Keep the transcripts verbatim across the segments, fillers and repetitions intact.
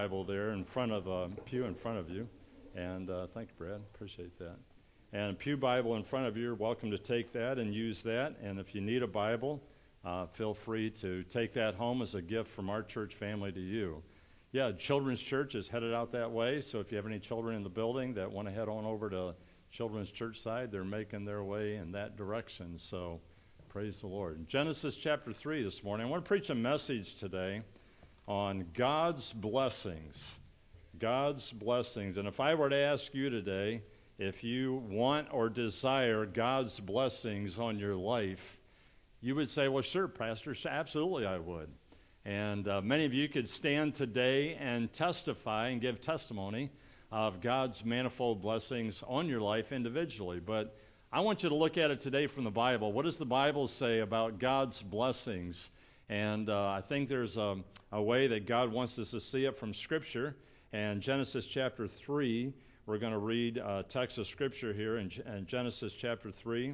Bible there in front of a pew in front of you. And uh, thank you, Brad. Appreciate that. And a pew Bible in front of you, you're welcome to take that and use that. And if you need a Bible, uh, feel free to take that home as a gift from our church family to you. Yeah, Children's Church is headed out that way. So if you have any children in the building that want to head on over to Children's Church side, they're making their way in that direction. So praise the Lord. Genesis chapter three this morning. I want to preach a message today on God's blessings. God's blessings. And if I were to ask you today if you want or desire God's blessings on your life, you would say, well, sure, Pastor, absolutely I would. And uh, many of you could stand today and testify and give testimony of God's manifold blessings on your life individually. But I want you to look at it today from the Bible. What does the Bible say about God's blessings? And uh, I think there's a, a way that God wants us to see it from Scripture. And Genesis chapter three, we're going to read a text of Scripture here in, in Genesis chapter three.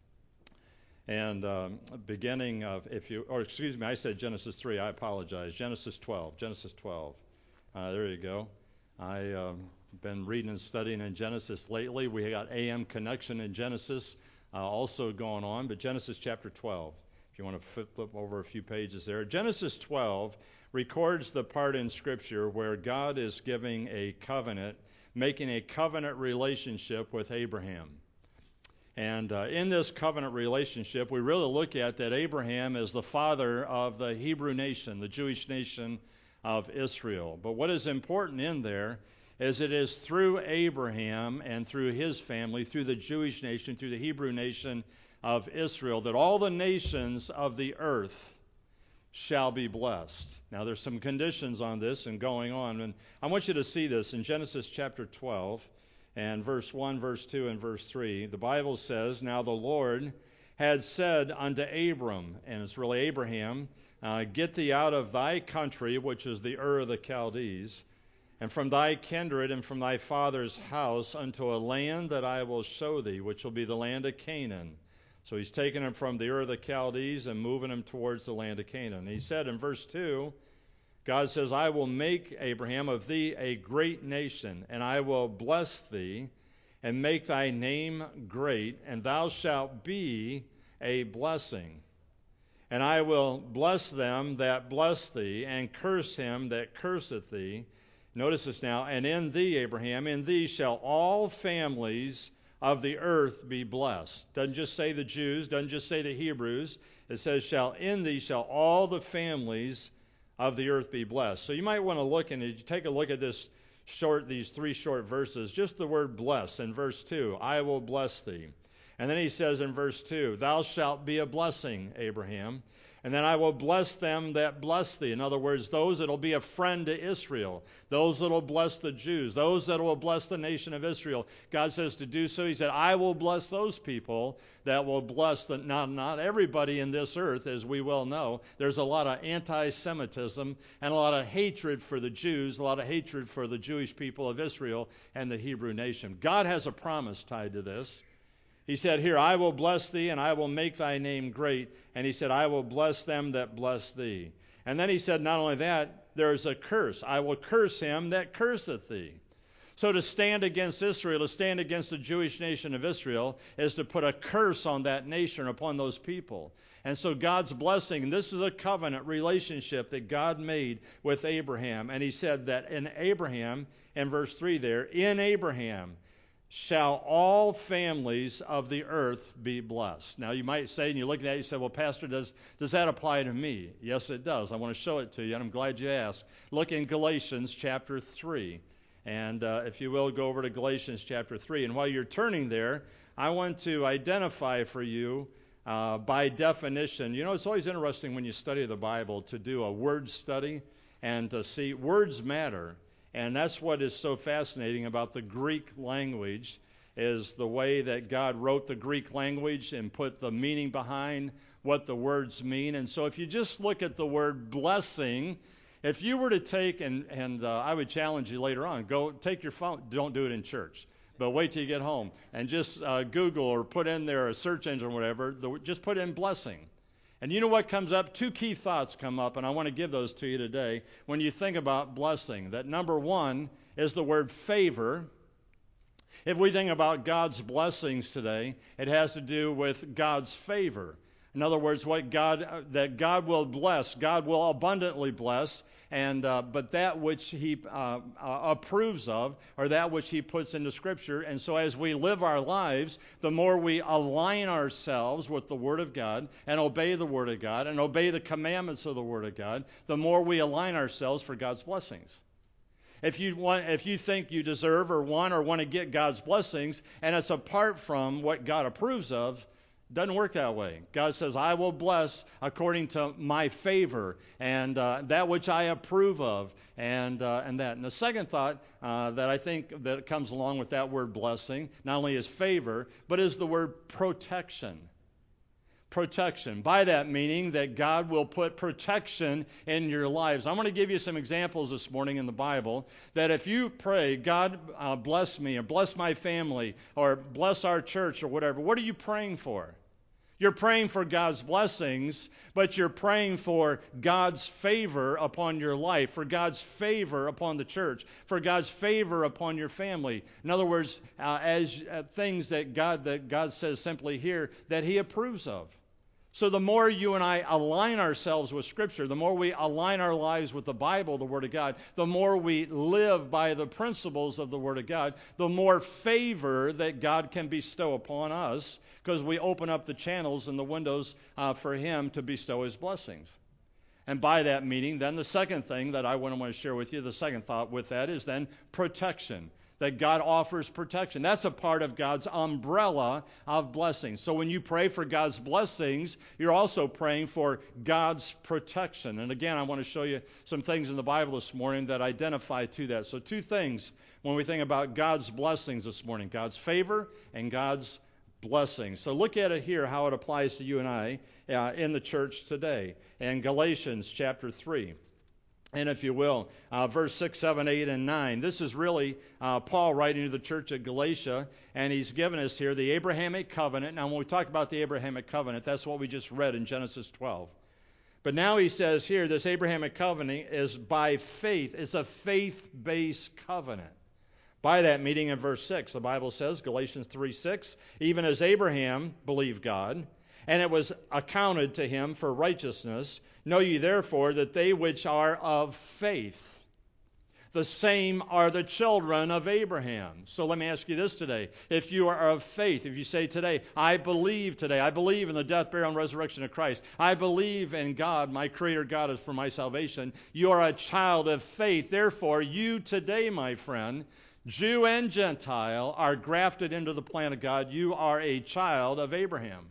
And um, beginning of, if you, or excuse me, I said Genesis three, I apologize. Genesis twelve, Genesis twelve. Uh, there you go. I've um, been reading and studying in Genesis lately. We got A M Connection in Genesis uh, also going on, but Genesis chapter twelve. If you want to flip, flip over a few pages there. Genesis twelve records the part in Scripture where God is giving a covenant, making a covenant relationship with Abraham. And uh, in this covenant relationship, we really look at that Abraham is the father of the Hebrew nation, the Jewish nation of Israel. But what is important in there is it is through Abraham and through his family, through the Jewish nation, through the Hebrew nation of Israel, that all the nations of the earth shall be blessed. Now there's some conditions on this and going on, and I want you to see this in Genesis chapter twelve and verse one, verse two, and verse three. The Bible says, now the Lord had said unto Abram, and it's really Abraham, uh, get thee out of thy country, which is the Ur of the Chaldees, and from thy kindred and from thy father's house unto a land that I will show thee, which will be the land of Canaan. So he's taking him from the Ur of the Chaldees and moving him towards the land of Canaan. He said in verse two, God says, I will make, Abraham, of thee a great nation, and I will bless thee, and make thy name great, and thou shalt be a blessing. And I will bless them that bless thee, and curse him that curseth thee. Notice this now, and in thee, Abraham, in thee shall all families of the earth be blessed. Doesn't just say the Jews, doesn't just say the Hebrews. It says, shall in thee shall all the families of the earth be blessed. So you might want to look and you take a look at this short, these three short verses, just the word bless in verse two, I will bless thee. And then he says in verse two, thou shalt be a blessing, Abraham. And then I will bless them that bless thee. In other words, those that will be a friend to Israel, those that will bless the Jews, those that will bless the nation of Israel. God says to do so. He said, I will bless those people that will bless the, not, not everybody in this earth, as we well know. There's a lot of anti-Semitism and a lot of hatred for the Jews, a lot of hatred for the Jewish people of Israel and the Hebrew nation. God has a promise tied to this. He said here, I will bless thee, and I will make thy name great. And he said, I will bless them that bless thee. And then he said, not only that, there is a curse. I will curse him that curseth thee. So to stand against Israel, to stand against the Jewish nation of Israel, is to put a curse on that nation, upon those people. And so God's blessing, and this is a covenant relationship that God made with Abraham. And he said that in Abraham, in verse three there, in Abraham, shall all families of the earth be blessed. Now you might say, and you're looking at it, you say, well, Pastor, does, does that apply to me? Yes, it does. I want to show it to you, and I'm glad you asked. Look in Galatians chapter three. And uh, if you will, go over to Galatians chapter three. And while you're turning there, I want to identify for you uh, by definition. You know, it's always interesting when you study the Bible to do a word study and to see words matter. And that's what is so fascinating about the Greek language, is the way that God wrote the Greek language and put the meaning behind what the words mean. And so if you just look at the word blessing, if you were to take, and, and uh, I would challenge you later on, go take your phone, don't do it in church, but wait till you get home, and just uh, Google or put in there a search engine or whatever, the, just put in blessing. And you know what comes up? Two key thoughts come up, and I want to give those to you today when you think about blessing. That number one is the word favor. If we think about God's blessings today, it has to do with God's favor. In other words, what God that God will bless, God will abundantly bless, and uh, but that which He uh, uh, approves of, or that which He puts into Scripture. And so, as we live our lives, the more we align ourselves with the Word of God and obey the Word of God and obey the commandments of the Word of God, the more we align ourselves for God's blessings. If you want, if you think you deserve or want or want to get God's blessings, and it's apart from what God approves of, doesn't work that way. God says, I will bless according to my favor and uh, that which I approve of, and uh, and that. And the second thought uh, that I think that comes along with that word blessing, not only is favor, but is the word protection. Protection. By that meaning that God will put protection in your lives. I'm going to give you some examples this morning in the Bible that if you pray, God uh, bless me, or bless my family, or bless our church, or whatever, what are you praying for? You're praying for God's blessings, but you're praying for God's favor upon your life, for God's favor upon the church, for God's favor upon your family. In other words, uh, as uh, things that God that God says simply here that He approves of. So the more you and I align ourselves with Scripture, the more we align our lives with the Bible, the Word of God, the more we live by the principles of the Word of God, the more favor that God can bestow upon us, because we open up the channels and the windows uh, for Him to bestow His blessings. And by that meaning, then the second thing that I want to share with you, the second thought with that is then protection. That God offers protection. That's a part of God's umbrella of blessings. So when you pray for God's blessings, you're also praying for God's protection. And again, I want to show you some things in the Bible this morning that identify to that. So two things when we think about God's blessings this morning, God's favor and God's blessings. So look at it here, how it applies to you and I uh, in the church today. In Galatians chapter three. And if you will, uh, verse six, seven, eight, and nine. This is really uh, Paul writing to the church at Galatia, and he's given us here the Abrahamic covenant. Now, when we talk about the Abrahamic covenant, that's what we just read in Genesis twelve. But now he says here, this Abrahamic covenant is by faith. It's a faith-based covenant. By that meaning in verse six, the Bible says, Galatians three six, even as Abraham believed God, and it was accounted to him for righteousness. Know ye therefore that they which are of faith, the same are the children of Abraham. So let me ask you this today. If you are of faith, if you say today, I believe today, I believe in the death, burial, and resurrection of Christ. I believe in God, my Creator God is for my salvation. You are a child of faith. Therefore, you today, my friend, Jew and Gentile, are grafted into the plan of God. You are a child of Abraham.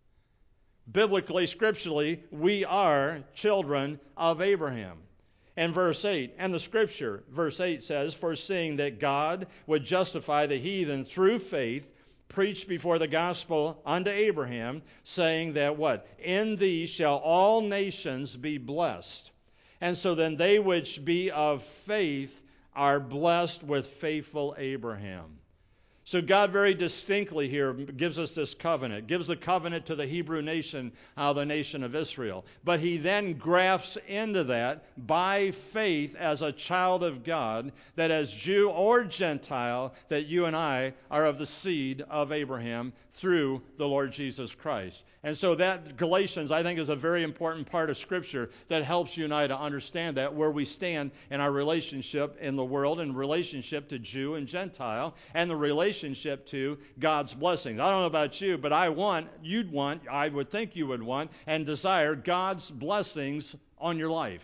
Biblically, scripturally, we are children of Abraham. And verse eight, and the scripture, verse eight says, for seeing that God would justify the heathen through faith, preached before the gospel unto Abraham, saying that what? In thee shall all nations be blessed. And so then they which be of faith are blessed with faithful Abraham. So God very distinctly here gives us this covenant, gives the covenant to the Hebrew nation, uh, the nation of Israel. But he then grafts into that by faith as a child of God, that as Jew or Gentile, that you and I are of the seed of Abraham through the Lord Jesus Christ. And so that Galatians, I think, is a very important part of Scripture that helps you and I to understand that, where we stand in our relationship in the world, in relationship to Jew and Gentile, and the relationship to God's blessings. I don't know about you, but I want, you'd want, I would think you would want, and desire God's blessings on your life.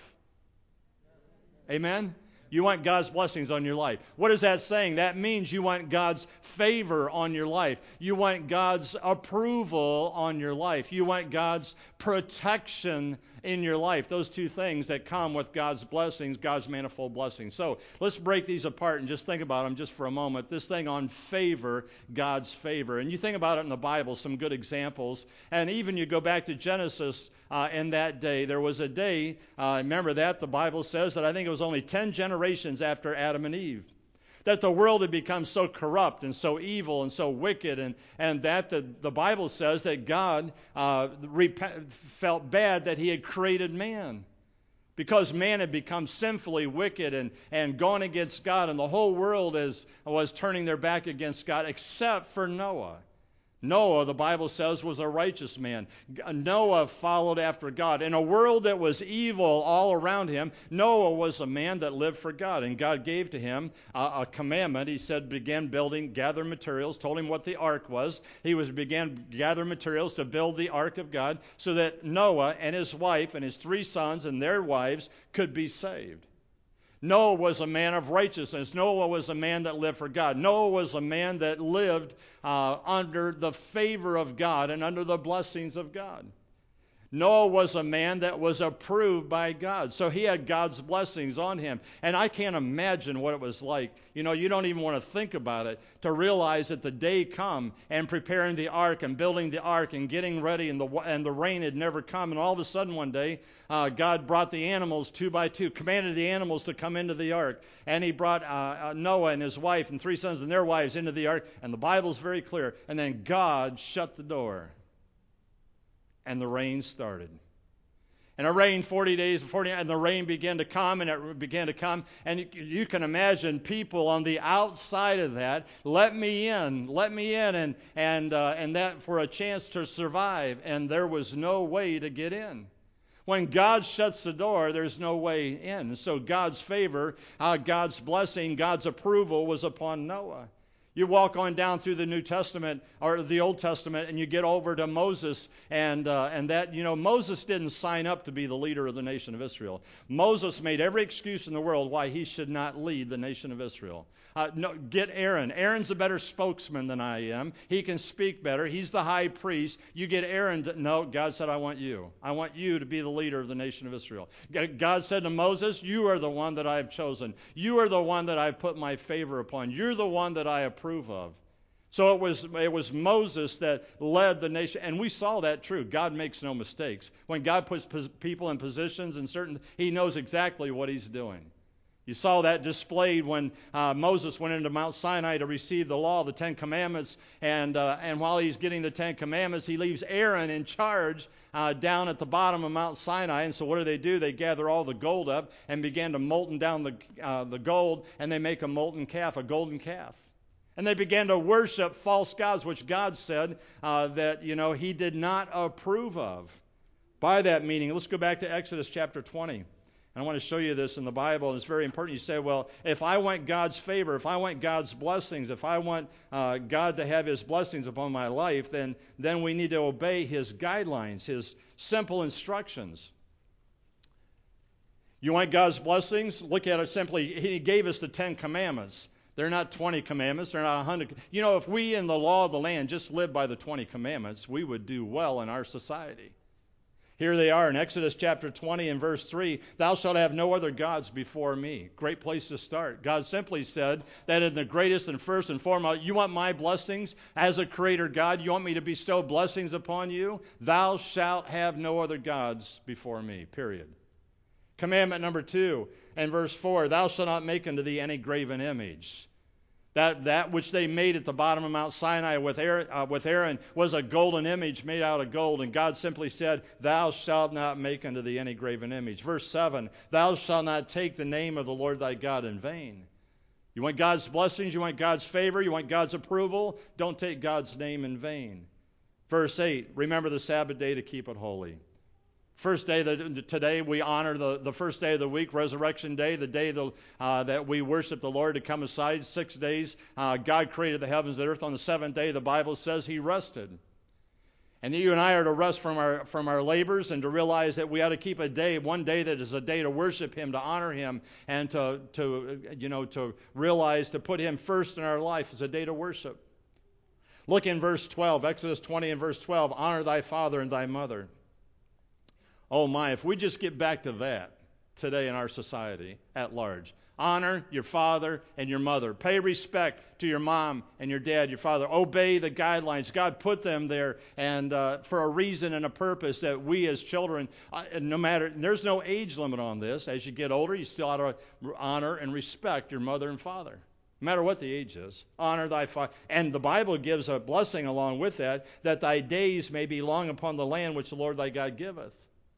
Amen? You want God's blessings on your life. What is that saying? That means you want God's favor on your life. You want God's approval on your life. You want God's protection in your life. Those two things that come with God's blessings, God's manifold blessings. So let's break these apart and just think about them just for a moment. This thing on favor, God's favor. And you think about it in the Bible, some good examples. And even you go back to Genesis. Uh, in that day, there was a day, uh, remember that, the Bible says that I think it was only ten generations after Adam and Eve. that the world had become so corrupt and so evil and so wicked, and, and that the, the Bible says that God uh, rep- felt bad that he had created man. Because man had become sinfully wicked and, and gone against God, and the whole world is, was turning their back against God except for Noah. Noah, the Bible says, was a righteous man. Noah followed after God. In a world that was evil all around him, Noah was a man that lived for God. And God gave to him a, a commandment. He said, begin building, gather materials, told him what the ark was. He was began gather materials to build the ark of God so that Noah and his wife and his three sons and their wives could be saved. Noah was a man of righteousness. Noah was a man that lived for God. Noah was a man that lived uh, under the favor of God and under the blessings of God. Noah was a man that was approved by God. So he had God's blessings on him. And I can't imagine what it was like. You know, you don't even want to think about it, to realize that the day come and preparing the ark and building the ark and getting ready, and the and the rain had never come. And all of a sudden one day, uh, God brought the animals two by two, commanded the animals to come into the ark. And he brought uh, uh, Noah and his wife and three sons and their wives into the ark. And the Bible's very clear. And then God shut the door. And the rain started. And it rained forty days and forty, and the rain began to come, and it began to come. And you, you can imagine people on the outside of that, let me in, let me in, and and uh, and that for a chance to survive. And there was no way to get in. When God shuts the door, there's no way in. So God's favor, uh, God's blessing, God's approval was upon Noah. You walk on down through the New Testament or the Old Testament, and you get over to Moses, and uh, and that, you know, Moses didn't sign up to be the leader of the nation of Israel. Moses made every excuse in the world why he should not lead the nation of Israel. Uh, no, get Aaron. Aaron's a better spokesman than I am. He can speak better. He's the high priest. You get Aaron to, no, God said, I want you. I want you to be the leader of the nation of Israel. God said to Moses, you are the one that I have chosen. You are the one that I have put my favor upon. You're the one that I approve of. So it was it was Moses that led the nation, and we saw that true. God makes no mistakes. When God puts pos- people in positions and certain, he knows exactly what he's doing. You saw that displayed when uh, Moses went into Mount Sinai to receive the law, the Ten Commandments, and uh, and while he's getting the Ten Commandments, he leaves Aaron in charge uh, down at the bottom of Mount Sinai. And so what do they do? They gather all the gold up and begin to molten down the uh, the gold, and they make a molten calf, a golden calf. And they began to worship false gods, which God said uh, that, you know, he did not approve of. By that meaning, let's go back to Exodus chapter twenty. I want to show you this in the Bible, and it's very important. You say, well, if I want God's favor, if I want God's blessings, if I want uh, God to have his blessings upon my life, then, then we need to obey his guidelines, his simple instructions. You want God's blessings? Look at it simply. He gave us the Ten Commandments. They're not twenty commandments. They're not one hundred. You know, if we in the law of the land just lived by the twenty commandments, we would do well in our society. Here they are in Exodus chapter twenty and verse three. Thou shalt have no other gods before me. Great place to start. God simply said that in the greatest and first and foremost, you want my blessings as a creator God? You want me to bestow blessings upon you? Thou shalt have no other gods before me, period. Commandment number two and verse four. Thou shalt not make unto thee any graven image. That that which they made at the bottom of Mount Sinai with Aaron, uh, with Aaron was a golden image made out of gold. And God simply said, thou shalt not make unto thee any graven image. Verse seven, thou shalt not take the name of the Lord thy God in vain. You want God's blessings? You want God's favor? You want God's approval? Don't take God's name in vain. Verse eight, remember the Sabbath day to keep it holy. First day, that, today we honor the, the first day of the week, Resurrection Day, the day the, uh, that we worship the Lord to come aside. Six days, uh, God created the heavens and the earth. On the seventh day, the Bible says he rested. And you and I are to rest from our from our labors and to realize that we ought to keep a day, one day that is a day to worship him, to honor him, and to, to you know, to realize to put him first in our life as a day to worship. Look in verse twelve, Exodus twenty and verse twelve, honor thy father and thy mother. Oh my, if we just get back to that today in our society at large. Honor your father and your mother. Pay respect to your mom and your dad, your father. Obey the guidelines. God put them there and uh, for a reason and a purpose that we as children, uh, no matter, there's no age limit on this. As you get older, you still ought to honor and respect your mother and father. no matter what the age is. Honor thy father. And the Bible gives a blessing along with that, that thy days may be long upon the land which the Lord thy God giveth.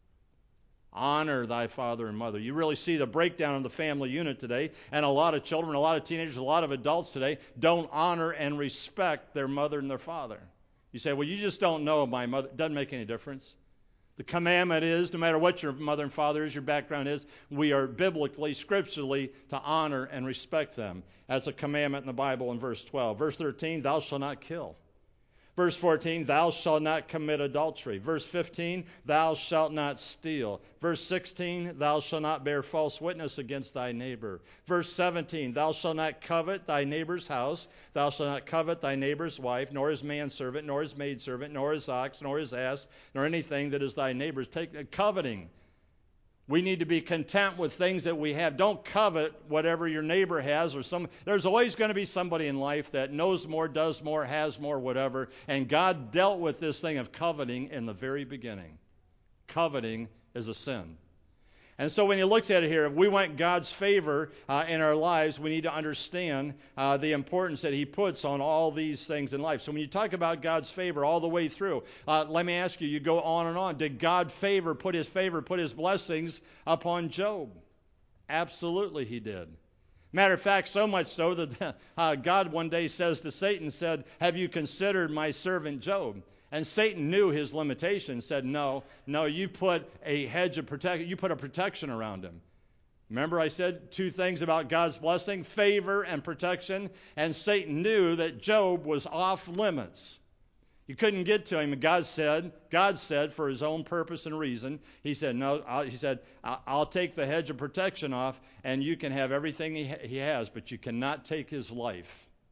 Honor thy father and mother. You really see the breakdown of the family unit today, and a lot of children, a lot of teenagers, a lot of adults today don't honor and respect their mother and their father. You say, well, you just don't know my mother. It doesn't make any difference. The commandment is, no matter what your mother and father is, your background is, we are biblically, scripturally, to honor and respect them. That's a commandment in the Bible in verse twelve. Verse thirteen, thou shalt not kill. Verse fourteen, thou shalt not commit adultery. Verse fifteen, thou shalt not steal. Verse sixteen, thou shalt not bear false witness against thy neighbor. Verse seventeen, thou shalt not covet thy neighbor's house. Thou shalt not covet thy neighbor's wife, nor his manservant, nor his maidservant, nor his ox, nor his ass, nor anything that is thy neighbor's. Take coveting. We need to be content with things that we have. Don't covet whatever your neighbor has or some. There's always going to be somebody in life that knows more, does more, has more, whatever. And God dealt with this thing of coveting in the very beginning. Coveting is a sin. And so when you look at it here, if we want God's favor uh, in our lives, we need to understand uh, the importance that he puts on all these things in life. So when you talk about God's favor all the way through, uh, let me ask you, you go on and on. Did God favor, put his favor, put his blessings upon Job? Absolutely he did. Matter of fact, so much so that uh, God one day says to Satan, said, have you considered my servant Job? And Satan knew his limitations, said, no, no, you put a hedge of protection, you put a protection around him. Remember I said two things about God's blessing, favor and protection, and Satan knew that Job was off limits. You couldn't get to him, and God said, God said for his own purpose and reason, he said, no, I'll, he said, I'll take the hedge of protection off, and you can have everything he, ha- he has, but you cannot take his life.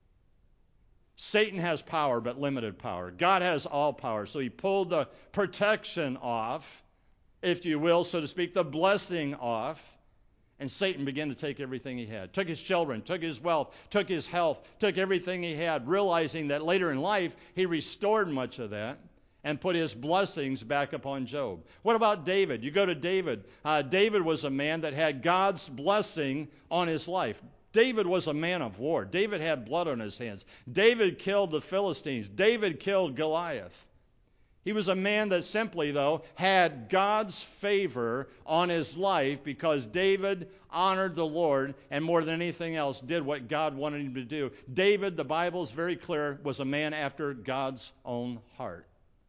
Satan has power, but limited power. God has all power. So he pulled the protection off, if you will, so to speak, the blessing off, and Satan began to take everything he had. Took his children, took his wealth, took his health, took everything he had, realizing that later in life he restored much of that and put his blessings back upon Job. What about David? You go to David. Uh, David was a man that had God's blessing on his life. David was a man of war. David had blood on his hands. David killed the Philistines. David killed Goliath. He was a man that simply, though, had God's favor on his life because David honored the Lord and more than anything else did what God wanted him to do. David, the Bible is very clear, was a man after God's own heart.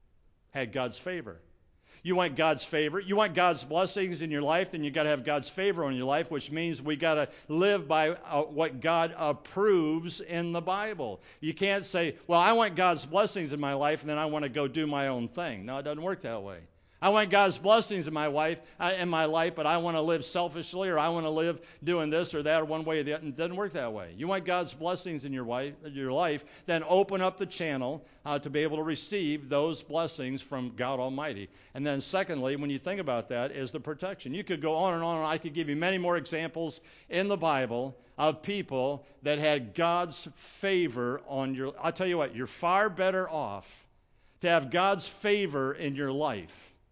Had God's favor. You want God's favor, you want God's blessings in your life, then you got to have God's favor on your life, which means we got to live by uh, what God approves in the Bible. You can't say, well, I want God's blessings in my life, and then I want to go do my own thing. No, it doesn't work that way. I want God's blessings in my wife, uh, in my life, but I want to live selfishly, or I want to live doing this or that, or one way or the other. It doesn't work that way. You want God's blessings in your wife, your life, then open up the channel uh, to be able to receive those blessings from God Almighty. And then secondly, when you think about that, is the protection. You could go on and on, and I could give you many more examples in the Bible of people that had God's favor on your. I'll tell you what, you're far better off to have God's favor in your life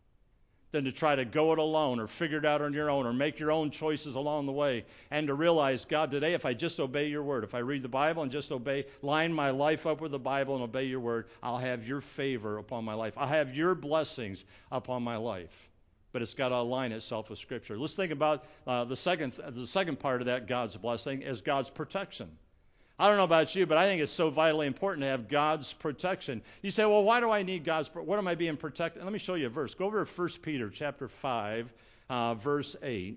than to try to go it alone or figure it out on your own or make your own choices along the way, and to realize, God, today if I just obey your word, if I read the Bible and just obey, line my life up with the Bible and obey your word, I'll have your favor upon my life. I'll have your blessings upon my life. But it's got to align itself with Scripture. Let's think about uh, the second the second part of that God's blessing is God's protection. I don't know about you, but I think it's so vitally important to have God's protection. You say, well, why do I need God's protection? What am I being protected? Let me show you a verse. Go over to First Peter chapter five, uh, verse eight.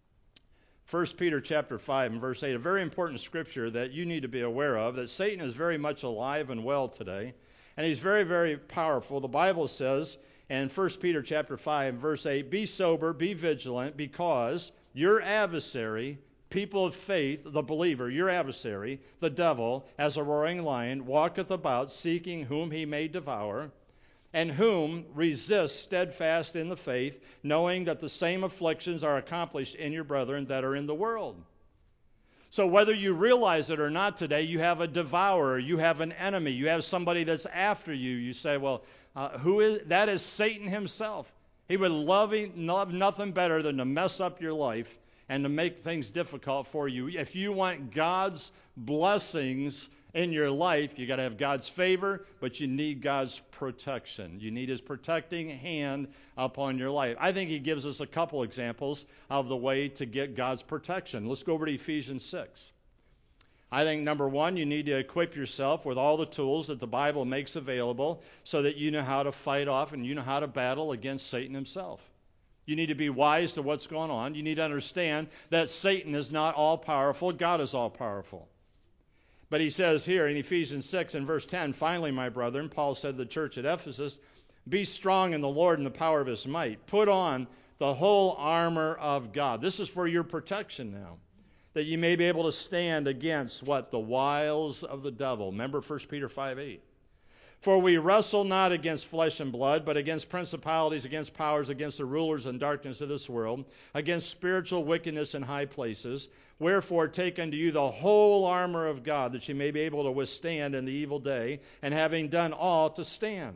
First Peter chapter five and verse eight, a very important scripture that you need to be aware of, that Satan is very much alive and well today, and he's very, very powerful. The Bible says in First Peter chapter five, verse eight, be sober, be vigilant, because your adversary, people of faith, the believer, your adversary, the devil, as a roaring lion, walketh about, seeking whom he may devour, and whom resist steadfast in the faith, knowing that the same afflictions are accomplished in your brethren that are in the world. So whether you realize it or not today, you have a devourer, you have an enemy, you have somebody that's after you. You say, well, uh, who is that? Is Satan himself. He would love, love nothing better than to mess up your life and to make things difficult for you. If you want God's blessings in your life, you got to have God's favor, but you need God's protection. You need his protecting hand upon your life. I think he gives us a couple examples of the way to get God's protection. Let's go over to Ephesians six. I think, number one, you need to equip yourself with all the tools that the Bible makes available so that you know how to fight off and you know how to battle against Satan himself. You need to be wise to what's going on. You need to understand that Satan is not all-powerful. God is all-powerful. But he says here in Ephesians six and verse ten, finally, my brethren, Paul said to the church at Ephesus, be strong in the Lord and the power of his might. Put on the whole armor of God. This is for your protection now, that you may be able to stand against what? The wiles of the devil. Remember First Peter five eight. For we wrestle not against flesh and blood, but against principalities, against powers, against the rulers and darkness of this world, against spiritual wickedness in high places. Wherefore take unto you the whole armor of God, that ye may be able to withstand in the evil day, and having done all, to stand.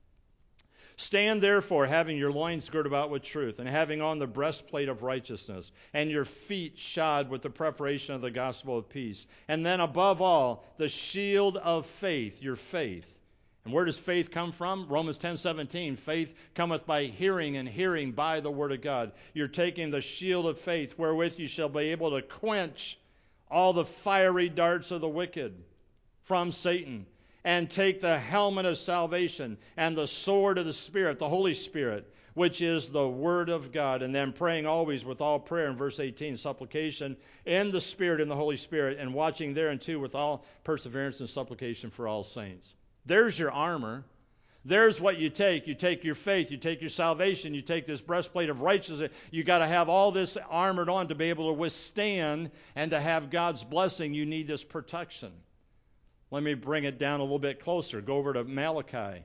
Stand therefore, having your loins girt about with truth, and having on the breastplate of righteousness, and your feet shod with the preparation of the gospel of peace. And then above all, the shield of faith, your faith. And where does faith come from? Romans ten seventeen, faith cometh by hearing, and hearing by the word of God. You're taking the shield of faith, wherewith you shall be able to quench all the fiery darts of the wicked from Satan. And take the helmet of salvation and the sword of the Spirit, the Holy Spirit, which is the Word of God. And then praying always with all prayer, in verse eighteen, supplication in the Spirit and the Holy Spirit, and watching thereunto with all perseverance and supplication for all saints. There's your armor. There's what you take. You take your faith. You take your salvation. You take this breastplate of righteousness. You got to have all this armored on to be able to withstand and to have God's blessing. You need this protection. Let me bring it down a little bit closer. Go over to Malachi.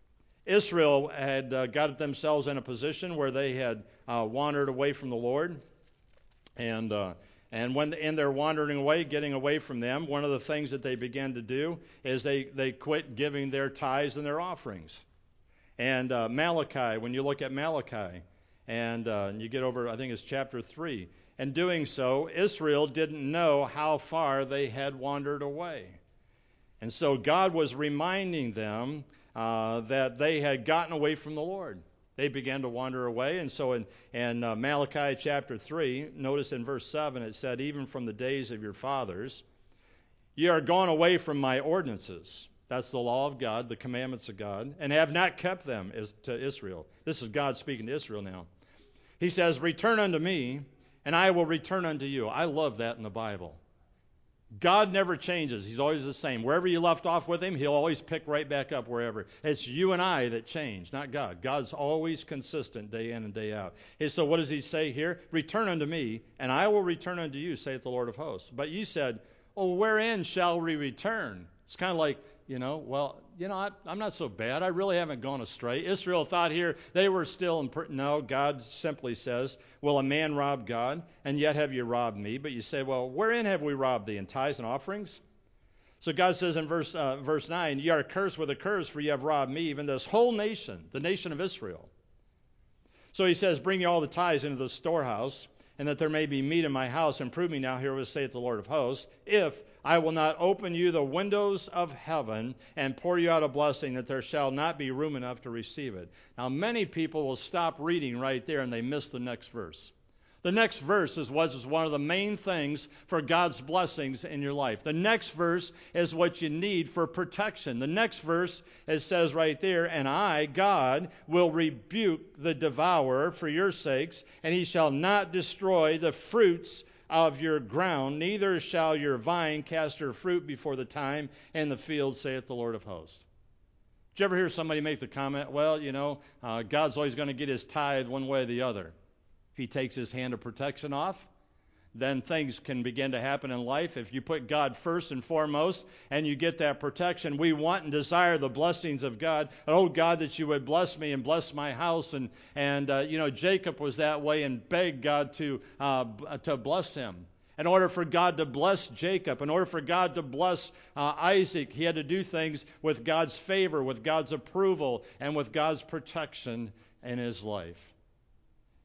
Israel had uh, got themselves in a position where they had uh, wandered away from the Lord. And uh, and when in their wandering away, getting away from them, one of the things that they began to do is they, they quit giving their tithes and their offerings. And uh, Malachi, when you look at Malachi, and uh, you get over, I think it's chapter three, in doing so, Israel didn't know how far they had wandered away. And so God was reminding them uh, that they had gotten away from the Lord. They began to wander away. And so in, in uh, Malachi chapter three, notice in verse seven, it said, even from the days of your fathers, ye are gone away from my ordinances. That's the law of God, the commandments of God, and have not kept them as to Israel. This is God speaking to Israel now. He says, return unto me, and I will return unto you. I love that in the Bible. God never changes. He's always the same. Wherever you left off with him, he'll always pick right back up wherever. It's you and I that change, not God. God's always consistent day in and day out. And so what does he say here? Return unto me, and I will return unto you, saith the Lord of hosts. But you said, oh, wherein shall we return? It's kind of like, you know, well, you know, I, I'm not so bad. I really haven't gone astray. Israel thought here they were still in... Per- no, God simply says, will a man rob God? And yet have you robbed me? But you say, well, wherein have we robbed thee? In tithes and offerings? So God says in verse uh, verse nine, ye are cursed with a curse, for ye have robbed me, even this whole nation, the nation of Israel. So he says, bring ye all the tithes into the storehouse, and that there may be meat in my house, and prove me now herewith, saith the Lord of hosts, if I will not open you the windows of heaven and pour you out a blessing, that there shall not be room enough to receive it. Now, many people will stop reading right there and they miss the next verse. The next verse is what is one of the main things for God's blessings in your life. The next verse is what you need for protection. The next verse, it says right there, and I, God, will rebuke the devourer for your sakes, and he shall not destroy the fruits of your ground, neither shall your vine cast her fruit before the time in the field, saith the Lord of hosts. Did you ever hear somebody make the comment, well, you know, uh, God's always going to get his tithe one way or the other. If he takes his hand of protection off, then things can begin to happen in life. If you put God first and foremost and you get that protection, we want and desire the blessings of God. Oh, God, that you would bless me and bless my house. And, and uh, you know, Jacob was that way and begged God to, uh, to bless him. In order for God to bless Jacob, in order for God to bless uh, Isaac, he had to do things with God's favor, with God's approval, and with God's protection in his life.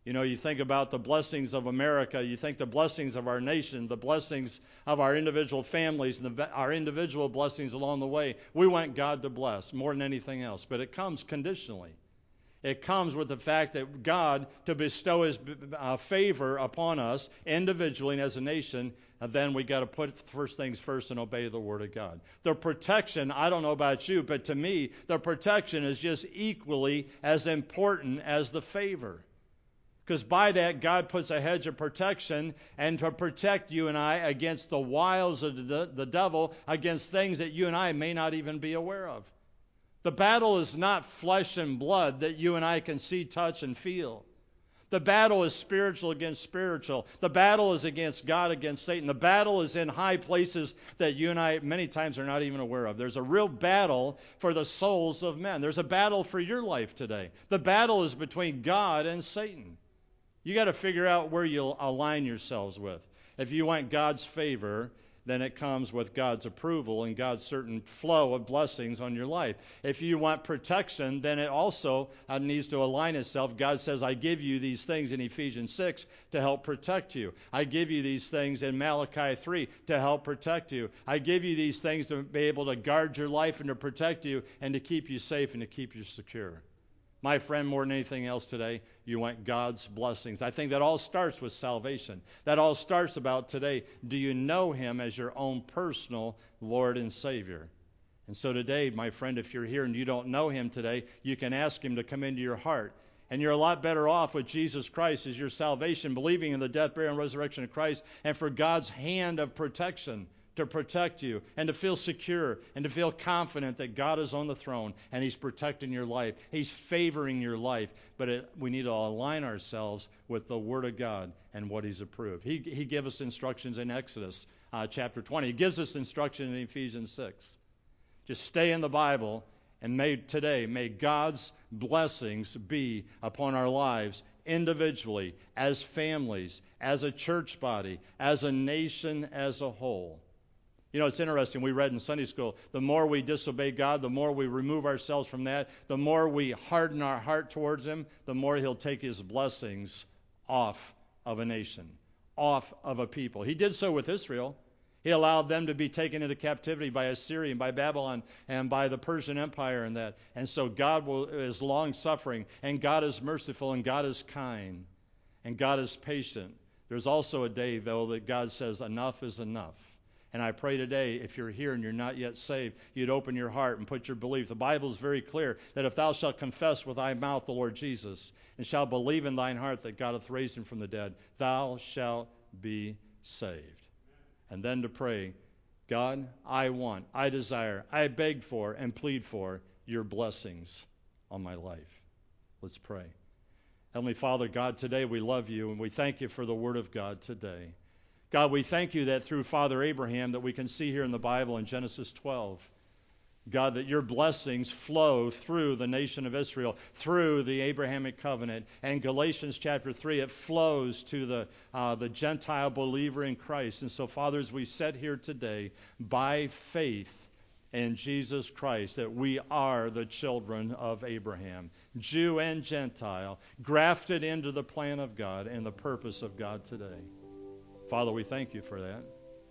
You know, you think about the blessings of America, you think the blessings of our nation, the blessings of our individual families, and the, our individual blessings along the way. We want God to bless more than anything else, but it comes conditionally. It comes with the fact that God, to bestow His uh, favor upon us individually and as a nation, and then we got to put first things first and obey the Word of God. The protection, I don't know about you, but to me, the protection is just equally as important as the favor. Because by that, God puts a hedge of protection and to protect you and I against the wiles of the, the devil, against things that you and I may not even be aware of. The battle is not flesh and blood that you and I can see, touch, and feel. The battle is spiritual against spiritual. The battle is against God, against Satan. The battle is in high places that you and I many times are not even aware of. There's a real battle for the souls of men. There's a battle for your life today. The battle is between God and Satan. You got to figure out where you'll align yourselves with. If you want God's favor, then it comes with God's approval and God's certain flow of blessings on your life. If you want protection, then it also uh, needs to align itself. God says, I give you these things in Ephesians six to help protect you. I give you these things in Malachi three to help protect you. I give you these things to be able to guard your life and to protect you and to keep you safe and to keep you secure. My friend, more than anything else today, you want God's blessings. I think that all starts with salvation. That all starts about today, do you know Him as your own personal Lord and Savior? And so today, my friend, if you're here and you don't know Him today, you can ask Him to come into your heart. And you're a lot better off with Jesus Christ as your salvation, believing in the death, burial, and resurrection of Christ, and for God's hand of protection to protect you and to feel secure and to feel confident that God is on the throne and He's protecting your life. He's favoring your life. But it, we need to align ourselves with the Word of God and what He's approved. He, he gives us instructions in Exodus uh, chapter twenty. He gives us instruction in Ephesians six. Just stay in the Bible, and may today, may God's blessings be upon our lives individually, as families, as a church body, as a nation as a whole. You know, it's interesting. We read in Sunday school, the more we disobey God, the more we remove ourselves from that, the more we harden our heart towards Him, the more He'll take His blessings off of a nation, off of a people. He did so with Israel. He allowed them to be taken into captivity by Assyria and by Babylon and by the Persian Empire and that. And so God will, is long-suffering, and God is merciful, and God is kind, and God is patient. There's also a day, though, that God says enough is enough. And I pray today, if you're here and you're not yet saved, you'd open your heart and put your belief. The Bible is very clear that if thou shalt confess with thy mouth the Lord Jesus, and shalt believe in thine heart that God hath raised Him from the dead, thou shalt be saved. And then to pray, God, I want, I desire, I beg for and plead for your blessings on my life. Let's pray. Heavenly Father, God, today we love you and we thank you for the Word of God today. God, we thank you that through Father Abraham that we can see here in the Bible in Genesis twelve, God, that your blessings flow through the nation of Israel, through the Abrahamic covenant. And Galatians chapter three, it flows to the, uh, the Gentile believer in Christ. And so, Father, as we sit here today, by faith in Jesus Christ, that we are the children of Abraham, Jew and Gentile, grafted into the plan of God and the purpose of God today. Father, we thank you for that.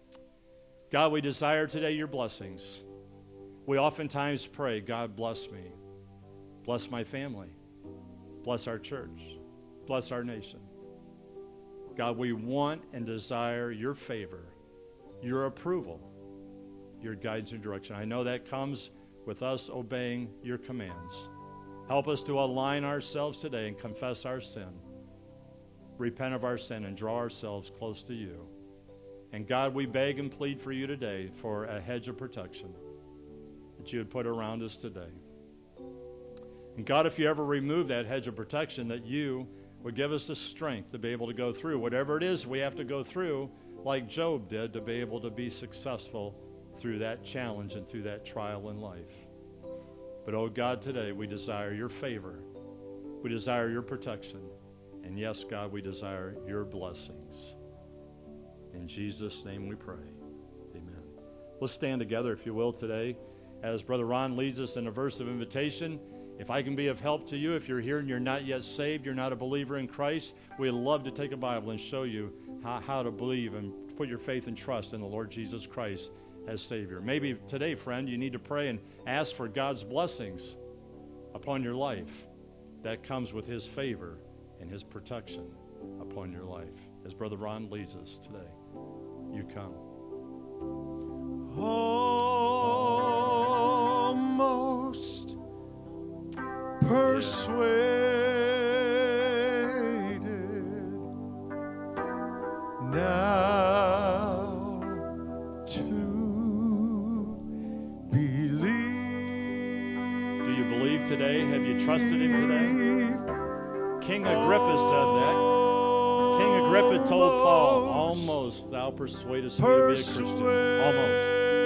God, we desire today your blessings. We oftentimes pray, God, bless me. Bless my family. Bless our church. Bless our nation. God, we want and desire your favor, your approval, your guidance and direction. I know that comes with us obeying your commands. Help us to align ourselves today and confess our sin, repent of our sin, and draw ourselves close to you. And God, we beg and plead for you today for a hedge of protection that you would put around us today. And God, if you ever remove that hedge of protection, that you would give us the strength to be able to go through whatever it is we have to go through, like Job did, to be able to be successful through that challenge and through that trial in life. But, oh God, today we desire your favor. We desire your protection. And yes, God, we desire your blessings. In Jesus' name we pray. Amen. Let's stand together, if you will, today as Brother Ron leads us in a verse of invitation. If I can be of help to you, if you're here and you're not yet saved, you're not a believer in Christ, we'd love to take a Bible and show you how, how to believe and put your faith and trust in the Lord Jesus Christ as Savior. Maybe today, friend, you need to pray and ask for God's blessings upon your life. That comes with His favor and His protection upon your life. As Brother Ron leads us today, you come. Almost persuaded now to believe. Do you believe today? Have you trusted Him today? King Agrippa said that. King Agrippa told Paul, almost thou persuadest me to be a Christian. Almost.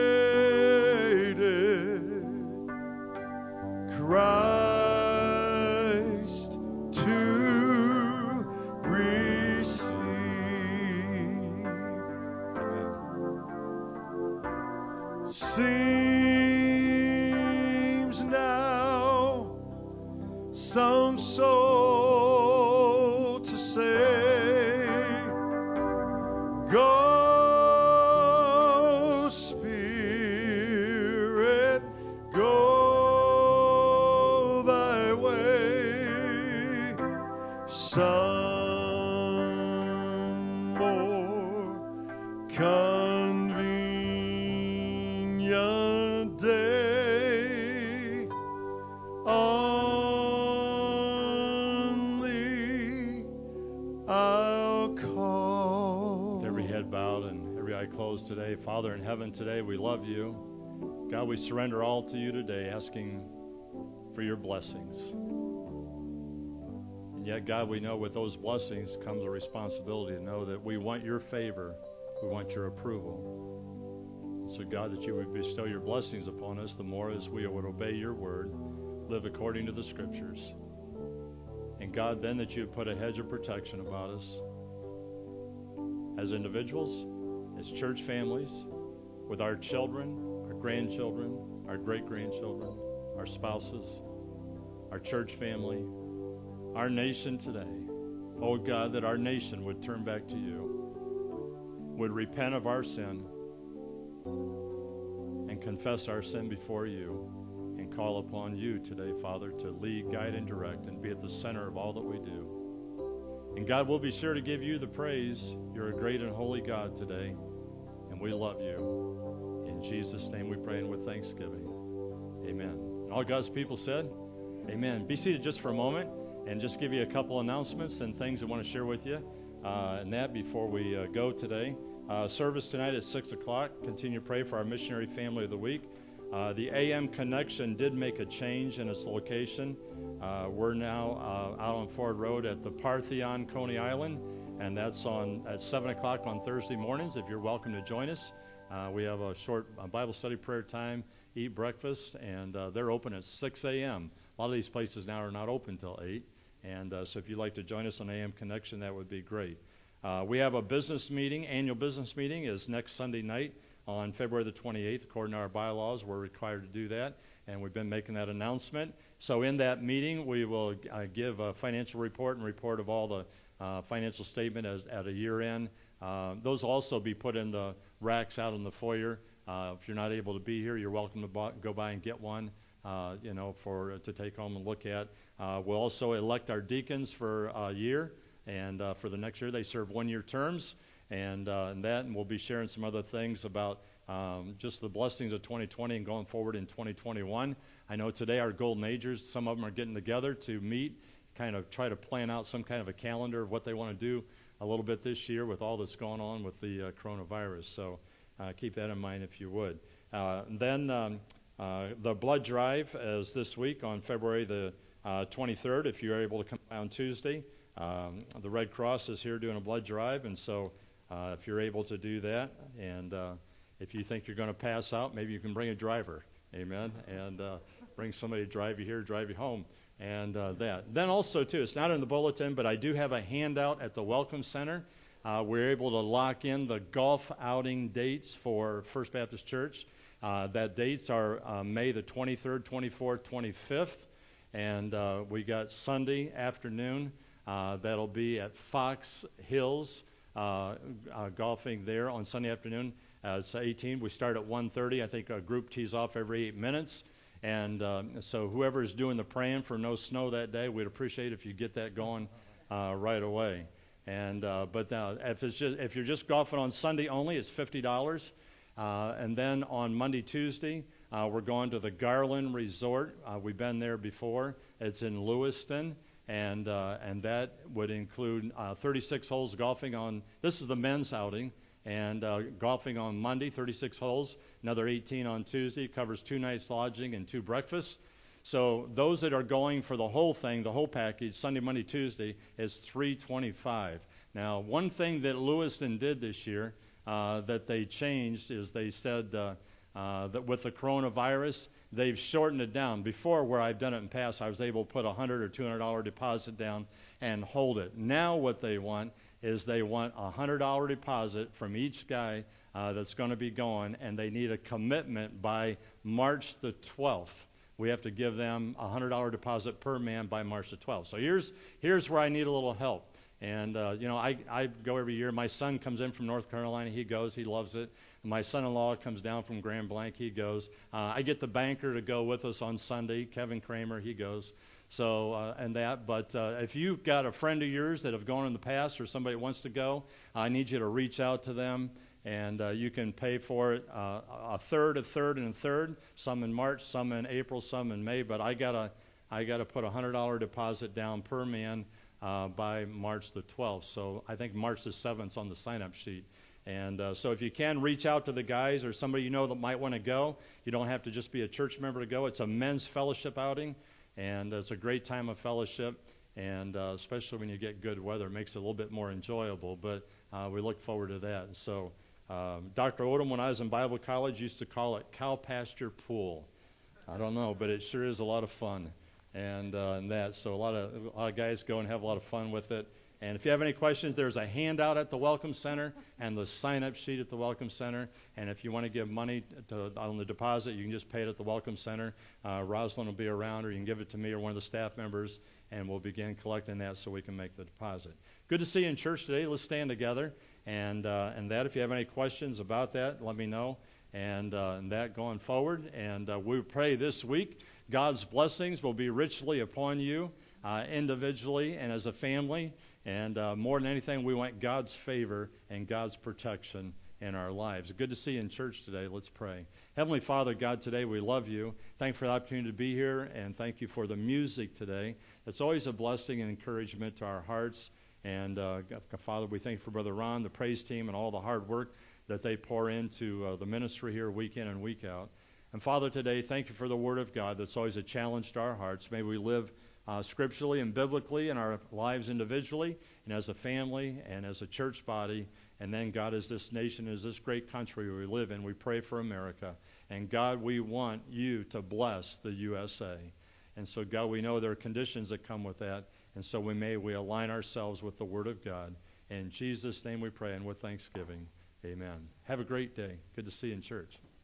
Christ to receive. Seems now some soul to say, go Spirit, go thy way. Some more convenient day only I'll call. With every head bowed and every eye closed today, Father in heaven, today we love you. God, we surrender all to you today, asking for your blessings. And yet, God, we know with those blessings comes a responsibility to know that we want your favor, we want your approval. So, God, that you would bestow your blessings upon us the more as we would obey your word, live according to the Scriptures. And, God, then that you would put a hedge of protection about us as individuals, as church families, with our children, our grandchildren, our great-grandchildren, our spouses, our church family, our nation today. Oh, God, that our nation would turn back to you, would repent of our sin, and confess our sin before you, and call upon you today, Father, to lead, guide, and direct, and be at the center of all that we do. And God, we'll be sure to give you the praise. You're a great and holy God today, and we love you. In Jesus' name we pray, and with thanksgiving. Amen. And all God's people said, amen. Be seated just for a moment, and just give you a couple announcements and things I want to share with you. Uh, and that before we uh, go today. Uh, service tonight at six o'clock. Continue to pray for our missionary family of the week. Uh, the A M Connection did make a change in its location. Uh, we're now uh, out on Ford Road at the Parthenon, Coney Island, and that's on at seven o'clock on Thursday mornings. If you're welcome to join us, uh, we have a short uh, Bible study prayer time, eat breakfast, and uh, they're open at six a.m. A lot of these places now are not open till eight, and uh, so if you'd like to join us on A M Connection, that would be great. Uh, we have a business meeting, annual business meeting is next Sunday night on February the twenty-eighth. According to our bylaws, we're required to do that, and we've been making that announcement. So in that meeting, we will uh, give a financial report and report of all the uh, financial statement as, at a year end. Uh, those will also be put in the racks out in the foyer. Uh, if you're not able to be here, you're welcome to bo- go by and get one, uh, you know, for uh, to take home and look at. Uh, we'll also elect our deacons for a year. And uh, for the next year, they serve one-year terms, and, uh, and that, and we'll be sharing some other things about um, just the blessings of twenty twenty and going forward in twenty twenty-one. I know today our Golden Agers, some of them are getting together to meet, kind of try to plan out some kind of a calendar of what they want to do a little bit this year with all that's going on with the uh, coronavirus. So uh, keep that in mind if you would. Uh, and then um, uh, the blood drive is this week on February the uh, twenty-third, if you're able to come down Tuesday. Um, the Red Cross is here doing a blood drive, and so uh, if you're able to do that, and uh, if you think you're going to pass out, maybe you can bring a driver, amen, and uh, bring somebody to drive you here, drive you home, and uh, that. Then also, too, it's not in the bulletin, but I do have a handout at the Welcome Center. Uh, we're able to lock in the golf outing dates for First Baptist Church. Uh, that dates are uh, May the twenty-third, twenty-fourth, twenty-fifth. And uh, we got Sunday afternoon. Uh, that'll be at Fox Hills, uh, uh, golfing there on Sunday afternoon. Uh, it's eighteen. We start at one thirty. I think a group tees off every eight minutes. And uh, so whoever is doing the praying for no snow that day, we'd appreciate if you get that going uh, right away. And uh, but uh, if it's just if you're just golfing on Sunday only, it's fifty dollars. Uh, and then on Monday, Tuesday, uh, we're going to the Garland Resort. Uh, we've been there before. It's in Lewiston. And uh, and that would include uh, thirty-six holes golfing on, this is the men's outing, and uh, golfing on Monday, thirty-six holes, another eighteen on Tuesday, covers two nights lodging and two breakfasts. So those that are going for the whole thing, the whole package, Sunday, Monday, Tuesday, is three hundred twenty-five dollars. Now, one thing that Lewiston did this year uh, that they changed is they said uh, uh, that with the coronavirus, they've shortened it down. Before, where I've done it in the past, I was able to put a one hundred dollars or two hundred dollars deposit down and hold it. Now what they want is they want a one hundred dollars deposit from each guy uh, that's going to be going, and they need a commitment by March the twelfth. We have to give them a one hundred dollars deposit per man by March the twelfth. So here's here's where I need a little help. And, uh, you know, I, I go every year. My son comes in from North Carolina. He goes. He loves it. My son-in-law comes down from Grand Blanc. He goes. Uh, I get the banker to go with us on Sunday, Kevin Kramer. He goes. So, uh, and that. But uh, if you've got a friend of yours that have gone in the past or somebody that wants to go, I need you to reach out to them. And uh, you can pay for it uh, a third, a third, and a third. Some in March, some in April, some in May. But I gotta, I gotta put a one hundred dollars deposit down per man uh, by March the twelfth. So I think March the seventh is on the sign-up sheet. And uh, so if you can, reach out to the guys or somebody you know that might want to go. You don't have to just be a church member to go. It's a men's fellowship outing, and it's a great time of fellowship. And uh, especially when you get good weather, it makes it a little bit more enjoyable. But uh, we look forward to that. So. Um, Doctor Odom, when I was in Bible college, used to call it cow pasture pool. I don't know, but it sure is a lot of fun, and, uh, and that. So a lot of a lot of guys go and have a lot of fun with it. And if you have any questions, there's a handout at the Welcome Center and the sign-up sheet at the Welcome Center. And if you want to give money to, on the deposit, you can just pay it at the Welcome Center. Uh, Rosalind will be around, or you can give it to me or one of the staff members, and we'll begin collecting that so we can make the deposit. Good to see you in church today. Let's stand together. And uh, and that, if you have any questions about that, let me know. And, uh, and that going forward. And uh, we pray this week God's blessings will be richly upon you uh, individually and as a family. And uh, more than anything, we want God's favor and God's protection in our lives. Good to see you in church today. Let's pray. Heavenly Father, God, today we love you. Thank you for the opportunity to be here, and thank you for the music today. It's always a blessing and encouragement to our hearts. And uh, Father, we thank you for Brother Ron, the praise team, and all the hard work that they pour into uh, the ministry here week in and week out. And Father, today, thank you for the Word of God that's always a challenge to our hearts. May we live uh, scripturally and biblically in our lives individually and as a family and as a church body. And then, God, as this nation, as this great country we live in, we pray for America. And, God, we want you to bless the U S A. And so, God, we know there are conditions that come with that. And so we may we align ourselves with the Word of God. In Jesus' name we pray, and with thanksgiving, amen. Have a great day. Good to see you in church.